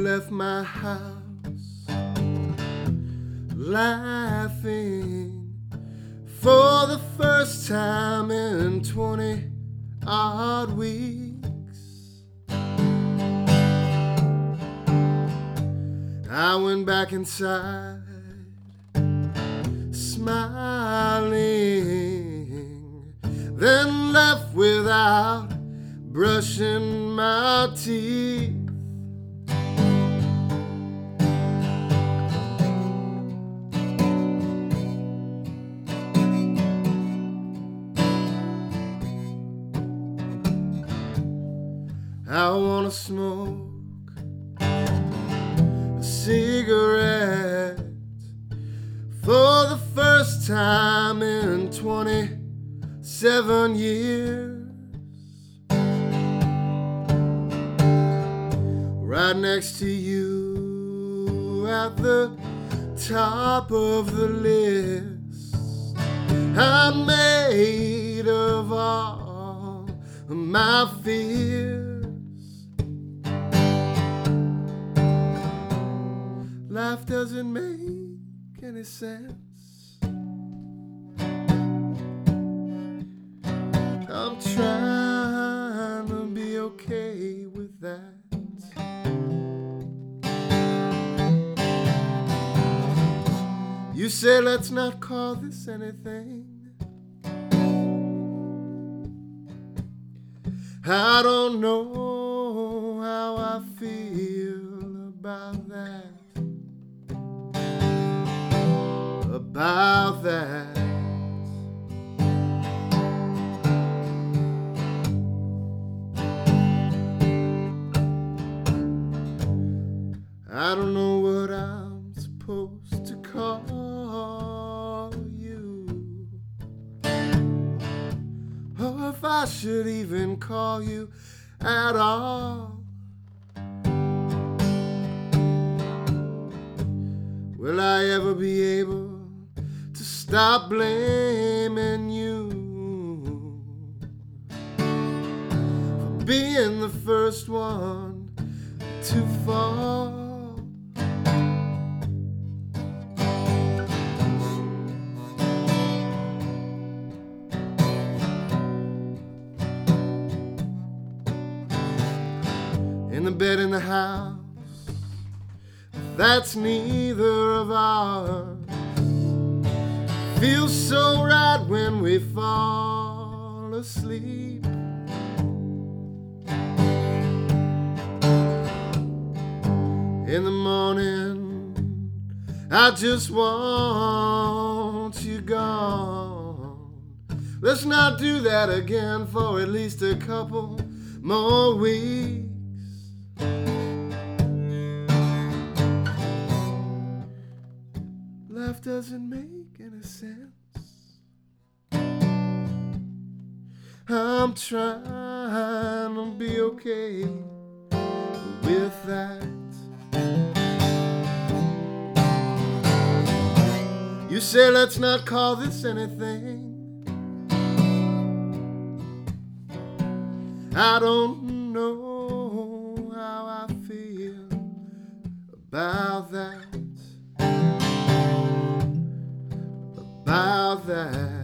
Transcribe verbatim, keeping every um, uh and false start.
left my house laughing for the first time in twenty odd weeks. I went back inside smiling, then left without brushing my teeth. I wanna smoke a cigarette for the first time in twenty-seven years. Right next to you at the top of the list, I'm made of all of my fears. Life doesn't make any sense. I'm trying to be okay with that. You say let's not call this anything. I don't know how I feel about that. About that. I don't know what I'm supposed to call you, or if I should even call you at all. Will I ever be able to stop blaming you for being the first one to fall? In the bed in the house that's neither of ours feels so right when we fall asleep. In the morning, I just want you gone. Let's not do that again for at least a couple more weeks. Life doesn't make any sense. I'm trying to be okay with that. You say let's not call this anything. I don't know how I feel about that. About that.